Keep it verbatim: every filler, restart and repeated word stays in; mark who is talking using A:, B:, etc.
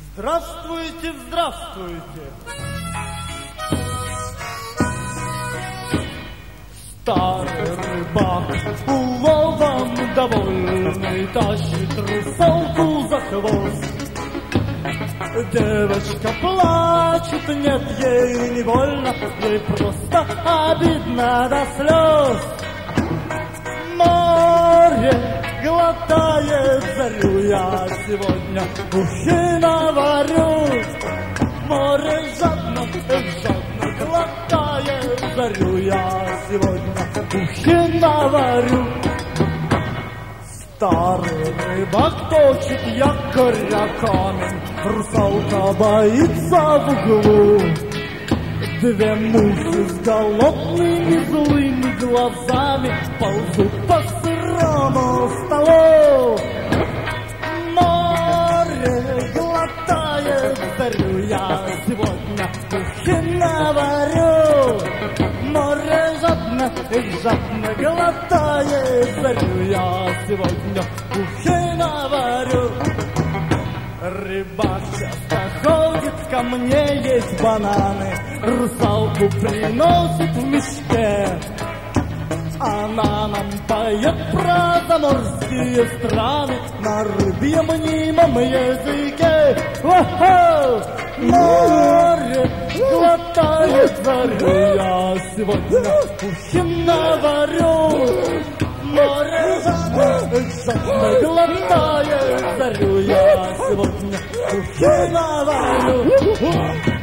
A: Здравствуйте, здравствуйте. Старый рыбак, уловом довольный, тащит русалку за хвост. Девочка плачет, нет, ей не больно, ей просто обидно до слез. Море глотает зарю, я сегодня ухи наварю. Море жадно, жадно глотает зарю, я сегодня ухи наварю. Старый рыбак точит якорь о камень, русалка боится в углу. Две мухи с голодными злыми глазами ползут по сырому столу. Море глотает зарю, я сегодня ухи наварю. Море жадно, жадно глотает зарю, я сегодня ухи наварю. Рыбак часто ходит ко мне есть бананы, русалку приносит в мешке. Она нам поет про заморские страны на рыбьем мнимом языке. О-хо! Море глотает зарю, я сегодня ухи наварю. Море жадно глотает зарю, я сегодня ухи наварю.